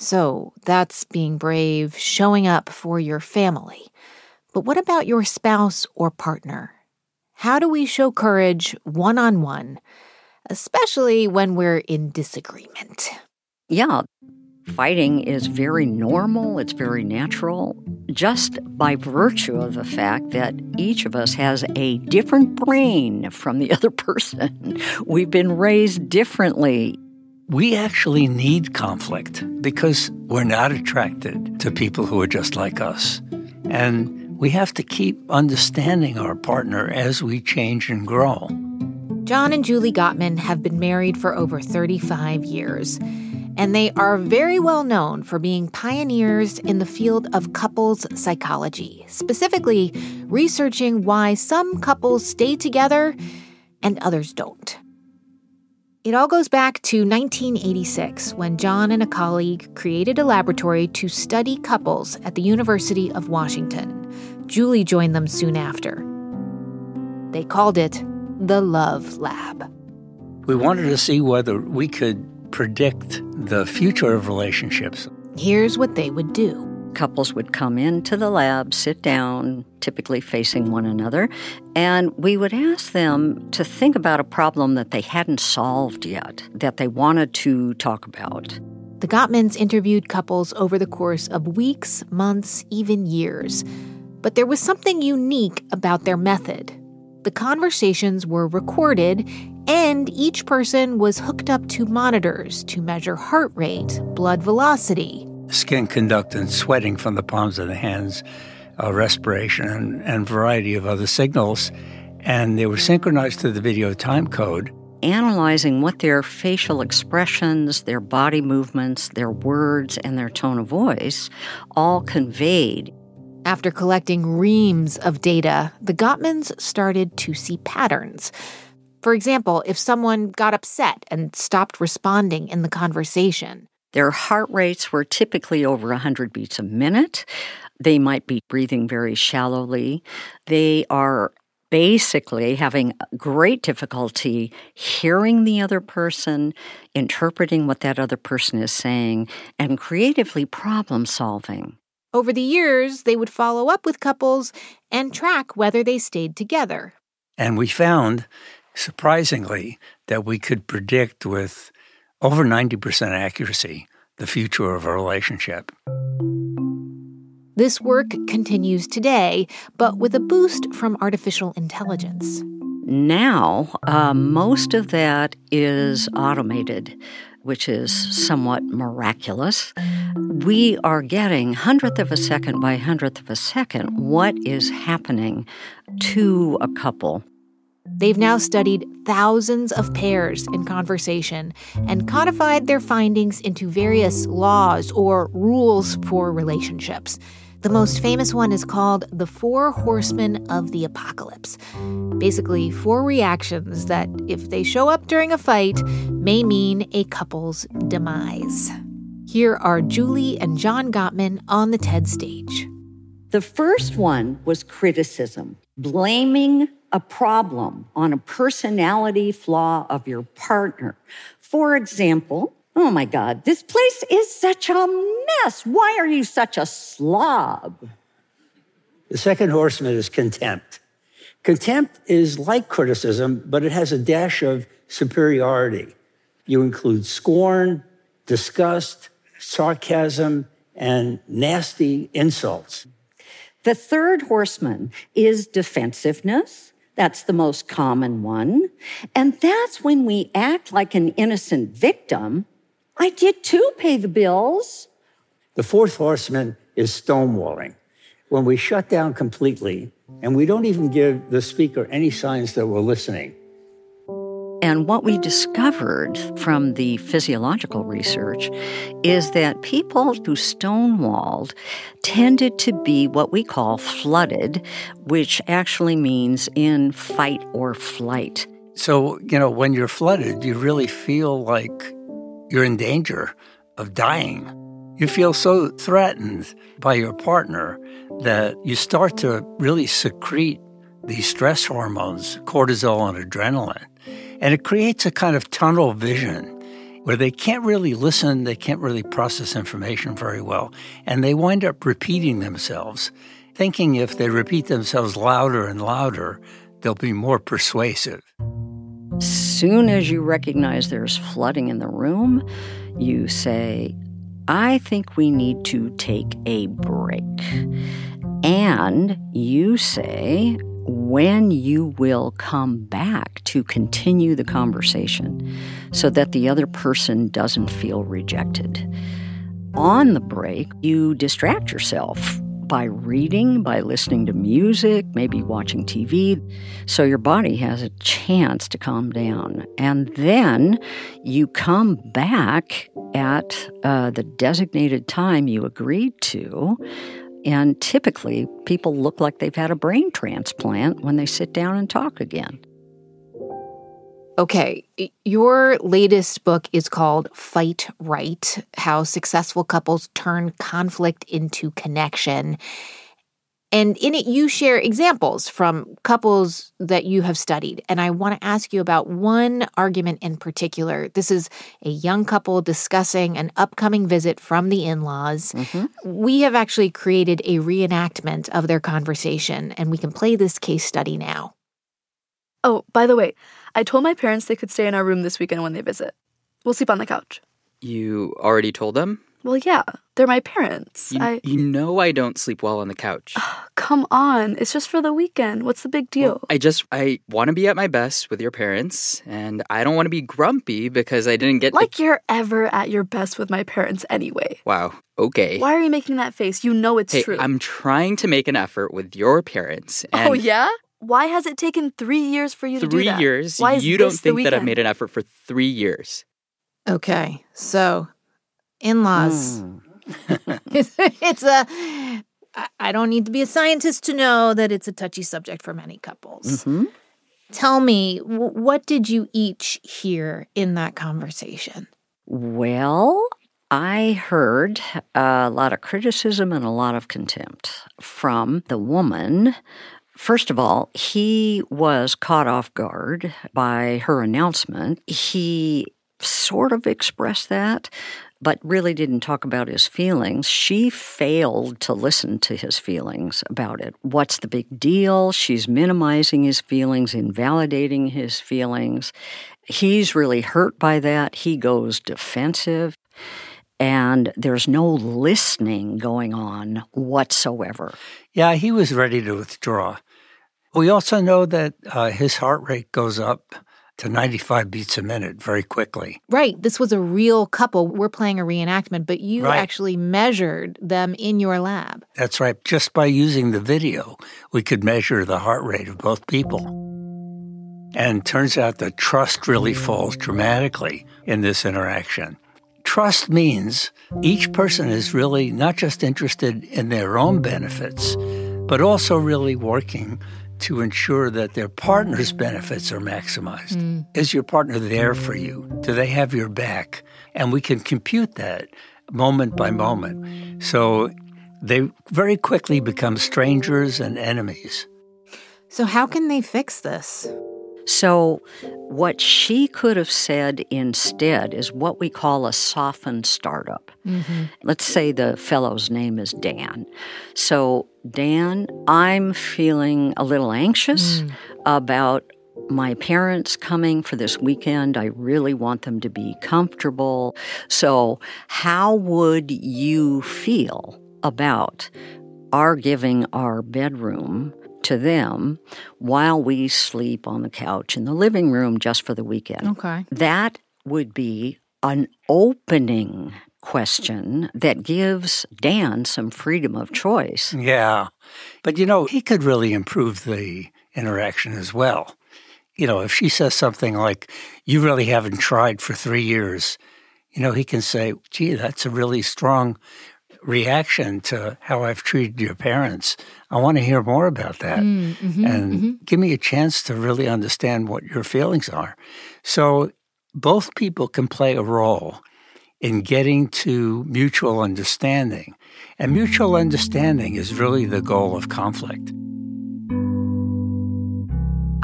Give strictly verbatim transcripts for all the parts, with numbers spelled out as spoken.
So that's being brave, showing up for your family. But what about your spouse or partner? How do we show courage one-on-one, especially when we're in disagreement? Yeah, fighting is very normal. It's very natural, just by virtue of the fact that each of us has a different brain from the other person. We've been raised differently. We actually need conflict because we're not attracted to people who are just like us. And we have to keep understanding our partner as we change and grow. John and Julie Gottman have been married for over thirty-five years, and they are very well known for being pioneers in the field of couples psychology, specifically researching why some couples stay together and others don't. It all goes back to nineteen eighty-six, when John and a colleague created a laboratory to study couples at the University of Washington. Julie joined them soon after. They called it the Love Lab. We wanted to see whether we could predict the future of relationships. Here's what they would do. Couples would come into the lab, sit down, typically facing one another, and we would ask them to think about a problem that they hadn't solved yet, that they wanted to talk about. The Gottmans interviewed couples over the course of weeks, months, even years. But there was something unique about their method. The conversations were recorded, and each person was hooked up to monitors to measure heart rate, blood velocity, skin conductance, sweating from the palms of the hands, uh, respiration, and, and variety of other signals. And they were synchronized to the video time code. Analyzing what their facial expressions, their body movements, their words, and their tone of voice all conveyed. After collecting reams of data, the Gottmans started to see patterns. For example, if someone got upset and stopped responding in the conversation. Their heart rates were typically over one hundred beats a minute. They might be breathing very shallowly. They are basically having great difficulty hearing the other person, interpreting what that other person is saying, and creatively problem solving. Over the years, they would follow up with couples and track whether they stayed together. And we found, surprisingly, that we could predict with over ninety percent accuracy the future of a relationship. This work continues today, but with a boost from artificial intelligence. Now, uh, most of that is automated, which is somewhat miraculous. We are getting hundredth of a second by hundredth of a second what is happening to a couple. They've now studied thousands of pairs in conversation and codified their findings into various laws or rules for relationships. The most famous one is called the Four Horsemen of the Apocalypse. Basically, four reactions that, if they show up during a fight, may mean a couple's demise. Here are Julie and John Gottman on the TED stage. The first one was criticism, blaming a problem on a personality flaw of your partner. For example, oh my God, this place is such a mess. Why are you such a slob? The second horseman is contempt. Contempt is like criticism, but it has a dash of superiority. You include scorn, disgust, sarcasm, and nasty insults. The third horseman is defensiveness. That's the most common one. And that's when we act like an innocent victim. I did too pay the bills. The fourth horseman is stonewalling, when we shut down completely and we don't even give the speaker any signs that we're listening. And what we discovered from the physiological research is that people who stonewalled tended to be what we call flooded, which actually means in fight or flight. So, you know, when you're flooded, you really feel like you're in danger of dying. You feel so threatened by your partner that you start to really secrete these stress hormones, cortisol and adrenaline. And it creates a kind of tunnel vision where they can't really listen, they can't really process information very well, and they wind up repeating themselves, thinking if they repeat themselves louder and louder, they'll be more persuasive. Soon as you recognize there's flooding in the room, you say, I think we need to take a break. And you say when you will come back to continue the conversation so that the other person doesn't feel rejected. On the break, you distract yourself by reading, by listening to music, maybe watching T V, so your body has a chance to calm down. And then you come back at uh, the designated time you agreed to, and typically people look like they've had a brain transplant when they sit down and talk again. Okay, your latest book is called Fight Right: How Successful Couples Turn Conflict into Connection. And in it, you share examples from couples that you have studied. And I want to ask you about one argument in particular. This is a young couple discussing an upcoming visit from the in-laws. Mm-hmm. We have actually created a reenactment of their conversation, and we can play this case study now. Oh, by the way, I told my parents they could stay in our room this weekend when they visit. We'll sleep on the couch. You already told them? Well, yeah. They're my parents. You, I... you know I don't sleep well on the couch. Oh, come on. It's just for the weekend. What's the big deal? Well, I just, I want to be at my best with your parents, and I don't want to be grumpy because I didn't get Like the... you're ever at your best with my parents anyway. Wow, okay. Why are you making that face? You know it's hey, true. I'm trying to make an effort with your parents. And oh, yeah? Why has it taken three years for you to do that? Three years? Why is you don't this the think that I've weekend? made an effort for three years. Okay, so in-laws. Mm. it's, it's a, I don't need to be a scientist to know that it's a touchy subject for many couples. Mm-hmm. Tell me, w- what did you each hear in that conversation? Well, I heard a lot of criticism and a lot of contempt from the woman. First of all, he was caught off guard by her announcement. He sort of expressed that, but really didn't talk about his feelings. She failed to listen to his feelings about it. What's the big deal? She's minimizing his feelings, invalidating his feelings. He's really hurt by that. He goes defensive, and there's no listening going on whatsoever. Yeah, he was ready to withdraw. We also know that uh, his heart rate goes up to ninety-five beats a minute very quickly. Right. This was a real couple. We're playing a reenactment, but you right. actually measured them in your lab. That's right. Just by using the video, we could measure the heart rate of both people. And turns out that trust really falls dramatically in this interaction. Trust means each person is really not just interested in their own benefits, but also really working to ensure that their partner's benefits are maximized. Mm. Is your partner there for you? Do they have your back? And we can compute that moment by moment. So they very quickly become strangers and enemies. So how can they fix this? So what she could have said instead is what we call a softened startup. Mm-hmm. Let's say the fellow's name is Dan. So, Dan, I'm feeling a little anxious mm. about my parents coming for this weekend. I really want them to be comfortable. So how would you feel about our giving our bedroom to them while we sleep on the couch in the living room just for the weekend? Okay. That would be an opening question that gives Dan some freedom of choice. Yeah. But, you know, he could really improve the interaction as well. You know, if she says something like, you really haven't tried for three years, you know, he can say, gee, that's a really strong reaction to how I've treated your parents. I want to hear more about that. Mm, mm-hmm, and mm-hmm. give me a chance to really understand what your feelings are. So both people can play a role in getting to mutual understanding. And mutual understanding is really the goal of conflict. I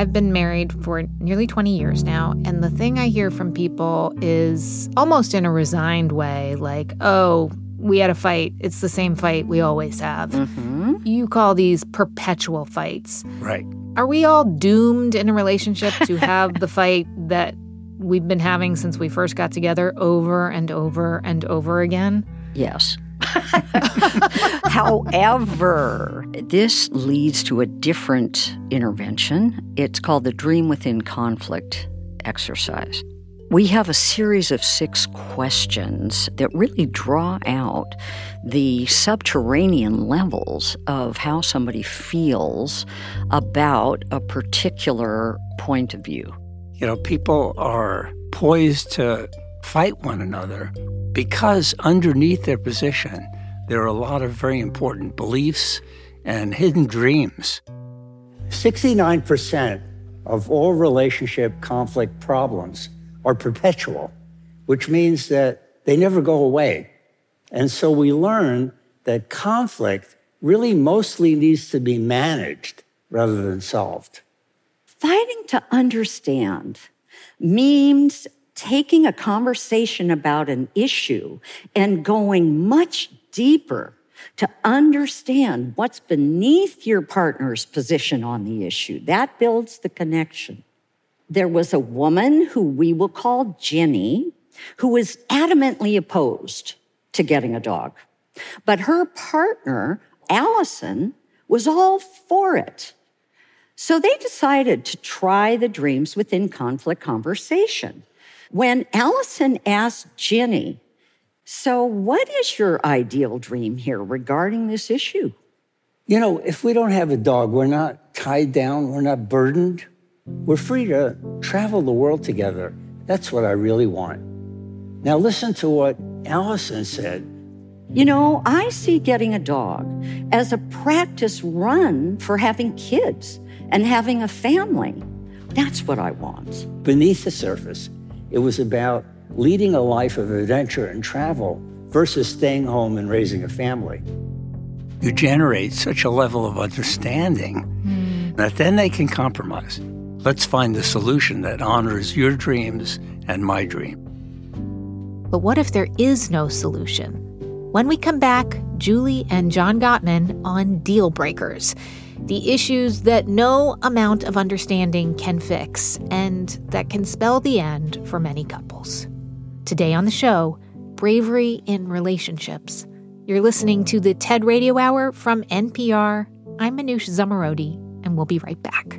I've been married for nearly twenty years now, and the thing I hear from people is almost in a resigned way, like, oh, we had a fight. It's the same fight we always have. Mm-hmm. You call these perpetual fights. Right. Are we all doomed in a relationship to have the fight that we've been having since we first got together over and over and over again? Yes. However, this leads to a different intervention. It's called the Dream Within Conflict exercise. We have a series of six questions that really draw out the subterranean levels of how somebody feels about a particular point of view. You know, people are poised to fight one another because underneath their position, there are a lot of very important beliefs and hidden dreams. sixty-nine percent of all relationship conflict problems are perpetual, which means that they never go away. And so we learn that conflict really mostly needs to be managed rather than solved. Fighting to understand means taking a conversation about an issue and going much deeper to understand what's beneath your partner's position on the issue. That builds the connection. There was a woman who we will call Jenny, who was adamantly opposed to getting a dog. But her partner, Allison, was all for it. So they decided to try the Dreams Within Conflict conversation. When Allison asked Jenny, so what is your ideal dream here regarding this issue? You know, if we don't have a dog, we're not tied down, we're not burdened. We're free to travel the world together. That's what I really want. Now listen to what Allison said. You know, I see getting a dog as a practice run for having kids and having a family. That's what I want. Beneath the surface, it was about leading a life of adventure and travel versus staying home and raising a family. You generate such a level of understanding mm. that then they can compromise. Let's find the solution that honors your dreams and my dream. But what if there is no solution? When we come back, Julie and John Gottman on Deal Breakers, the issues that no amount of understanding can fix and that can spell the end for many couples. Today on the show, bravery in relationships. You're listening to the TED Radio Hour from N P R. I'm Manoush Zomorodi, and we'll be right back.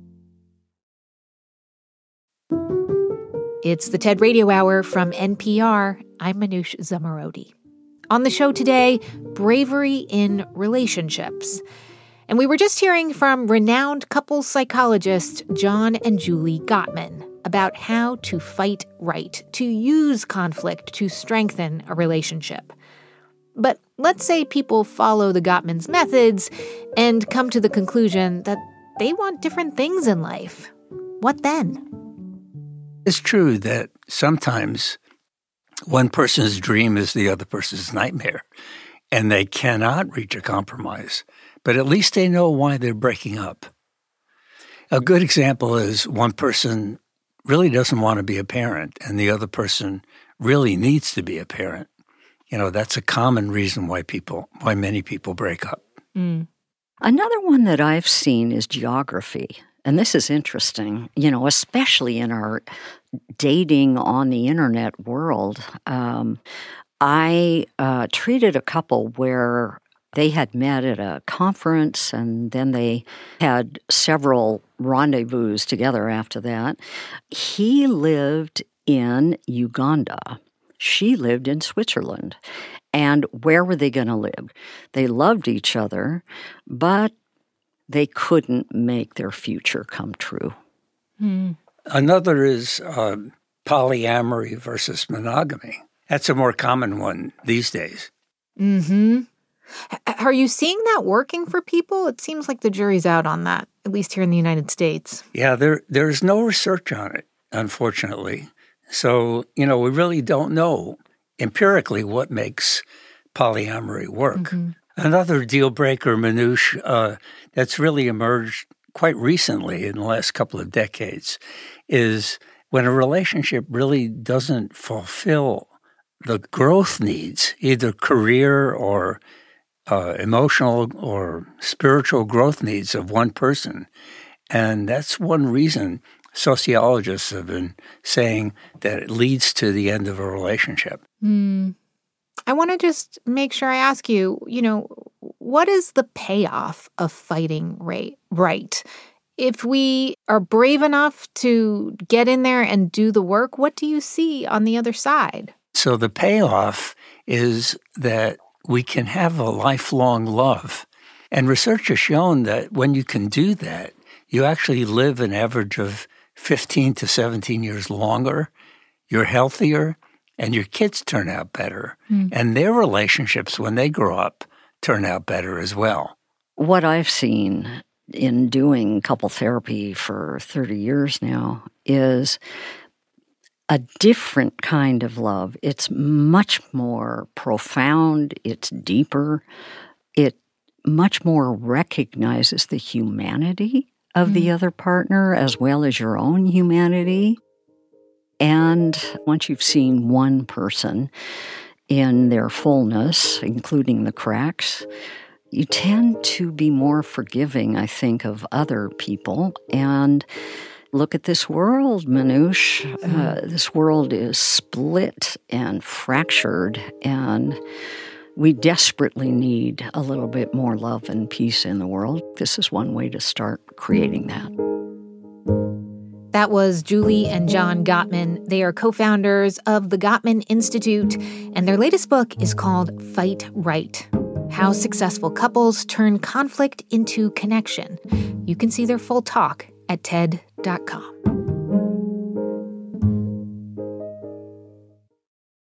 It's the TED Radio Hour from N P R. I'm Manoush Zomorodi. On the show today, bravery in relationships. And we were just hearing from renowned couples psychologists John and Julie Gottman about how to fight right, to use conflict to strengthen a relationship. But let's say people follow the Gottman's methods and come to the conclusion that they want different things in life. What then? It's true that sometimes one person's dream is the other person's nightmare, and they cannot reach a compromise, but at least they know why they're breaking up. A good example is one person really doesn't want to be a parent, and the other person really needs to be a parent. You know, that's a common reason why people, why many people break up. Mm. Another one that I've seen is geography. And this is interesting, you know, especially in our dating on the internet world. Um, I uh, treated a couple where they had met at a conference and then they had several rendezvous together after that. He lived in Uganda. She lived in Switzerland. And where were they going to live? They loved each other, but they couldn't make their future come true. Hmm. Another is uh, polyamory versus monogamy. That's a more common one these days. Mm-hmm. Are you seeing that working for people? It seems like the jury's out on that, at least here in the United States. Yeah, there there's no research on it, unfortunately. So, you know, we really don't know empirically what makes polyamory work. Mm-hmm. Another deal breaker, Manoush, uh, that's really emerged quite recently, in the last couple of decades, is when a relationship really doesn't fulfill the growth needs, either career or uh, emotional or spiritual growth needs of one person. And that's one reason sociologists have been saying that it leads to the end of a relationship. Mm. I want to just make sure I ask you, you know, what is the payoff of fighting right? right? If we are brave enough to get in there and do the work, what do you see on the other side? So the payoff is that we can have a lifelong love. And research has shown that when you can do that, you actually live an average of fifteen to seventeen years longer, you're healthier, and your kids turn out better. Mm. And their relationships, when they grow up, turn out better as well. What I've seen in doing couple therapy for thirty years now is a different kind of love. It's much more profound, it's deeper, it much more recognizes the humanity of mm. the other partner as well as your own humanity. And once you've seen one person in their fullness, including the cracks, you tend to be more forgiving, I think, of other people. And look at this world, Manoush. Uh, this world is split and fractured, and we desperately need a little bit more love and peace in the world. This is one way to start creating that. That was Julie and John Gottman. They are co-founders of the Gottman Institute, and their latest book is called Fight Right: How Successful Couples Turn Conflict into Connection. You can see their full talk at T E D dot com.